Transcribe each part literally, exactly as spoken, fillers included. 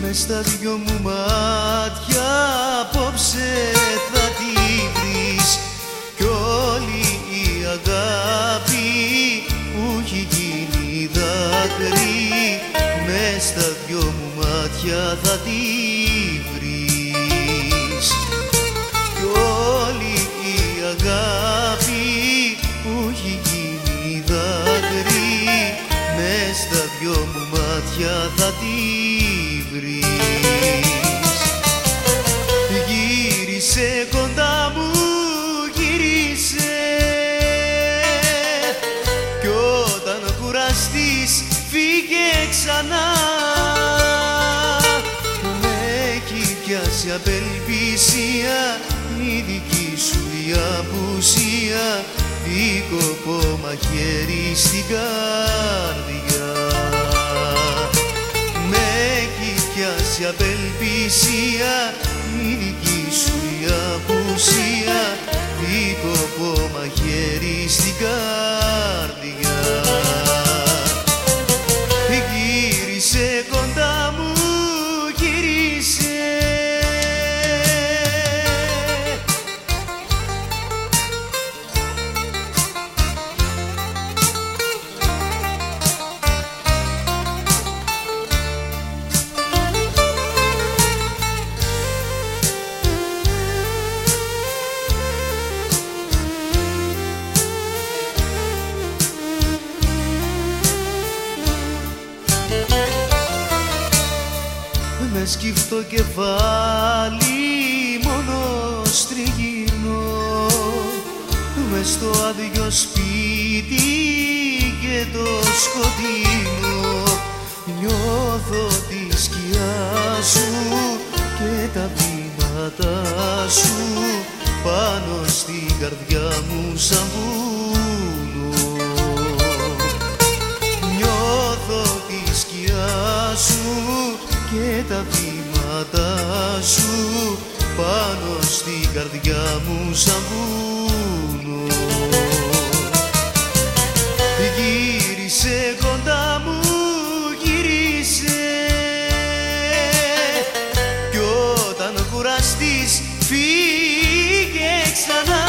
μες στα δυο μου μάτια απόψε θα τη βρεις κι όλη η αγάπη που έχει γίνει δάκρυ μες στα δυο μου μάτια θα τη βρεις κι όλη η αγάπη που έχει γίνει δάκρυ μες στα δυο μου μάτια θα τη βρεις. Γύρισε κοντά μου, γύρισε κι όταν κουραστείς φύγε ξανά. Με έχει πιάσει απελπισία η δική σου η απουσία, δίκοπο μαχαίρι στην καρδιά. Με έχει πιάσει απελπισία η δική σου η απουσία, δίκοπο μαχαίρι στην καρδιά. Γύρισε κοντά μου, γύρισε με σκυφτό κεφάλι μόνος τριγυρνώ μες στο άδειο σπίτι και το σκοτεινό. Νιώθω τη σκιά σου και τα βήματα σου πάνω στην καρδιά μου σαν βουνό. Νιώθω τη σκιά σου και τα βήματα σου πάνω στην καρδιά μου σαν βουνό. Γύρισε κοντά μου, γύρισε κι όταν κουραστείς φύγε ξανά.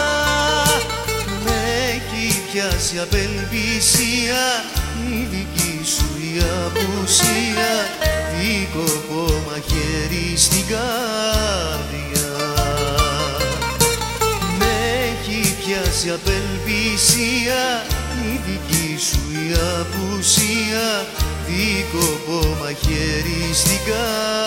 Με έχει πιάσει απελπισία η δική σου η απουσία, δίκοπο μαχαίρι στην καρδιά. Με έχει πιάσει απελπισία η δική σου η απουσία, δίκοπο μαχαίρι στην καρδιά.